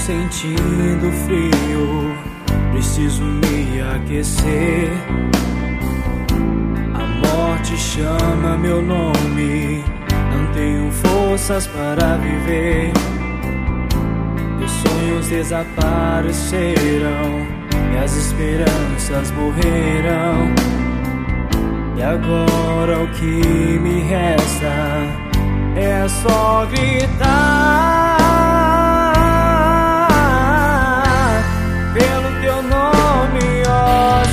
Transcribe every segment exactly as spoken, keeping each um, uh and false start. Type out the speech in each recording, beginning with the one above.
sentindo frio, preciso me aquecer. A morte chama meu nome, não tenho forças para viver. Meus sonhos desapareceram e as esperanças morreram. E agora o que me resta é só gritar pelo teu nome, ó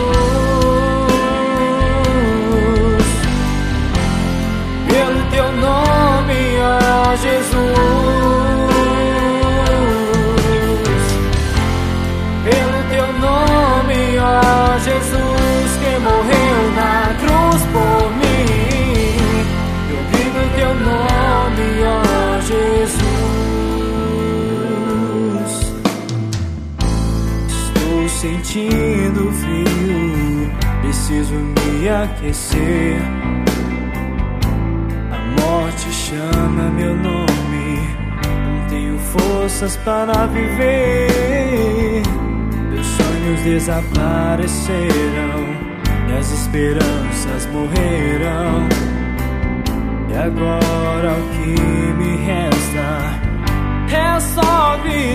Jesus. Pelo teu nome, ó Jesus. Pelo teu nome, ó Jesus, que morreu na cruz por mim. Eu grito teu nome, ó Jesus. Estou sentindo frio, preciso me aquecer. A morte chama meu nome, não tenho forças para viver. Meus sonhos desapareceram e as esperanças morreram. E agora o que me resta é só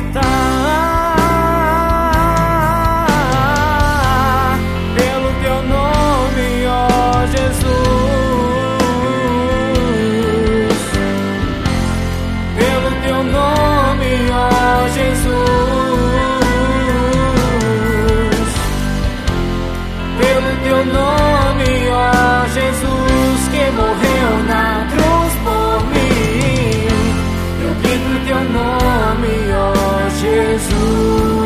gritar pelo teu nome, ó Jesus. Pelo teu nome, ó Jesus. Pelo teu nome, ó Jesus, que morreu na cruz por mim. Eu grito teu nome, ó Jesus.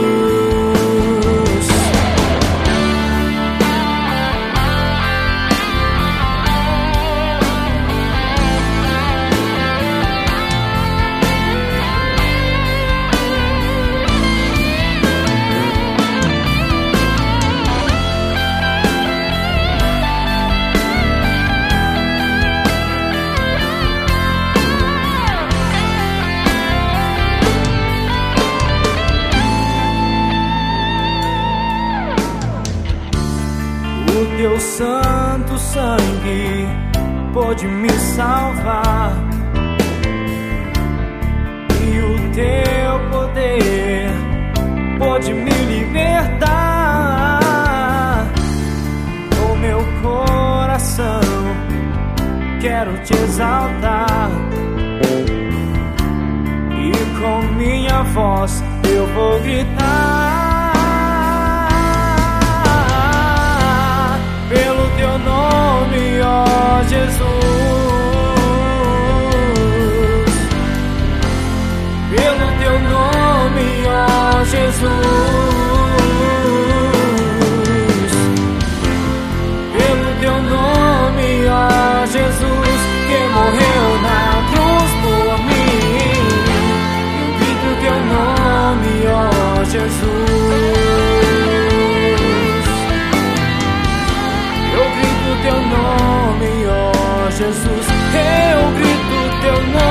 O teu santo sangue pode me salvar, e o teu poder pode me libertar. O meu coração quero te exaltar, e com minha voz eu vou gritar pelo teu nome, ó Jesus. Pelo teu nome, ó Jesus. Pelo teu nome, ó Jesus, que morreu na cruz por mim. Eu grito teu nome, ó Jesus. Teu nome, ó Jesus, eu grito teu nome.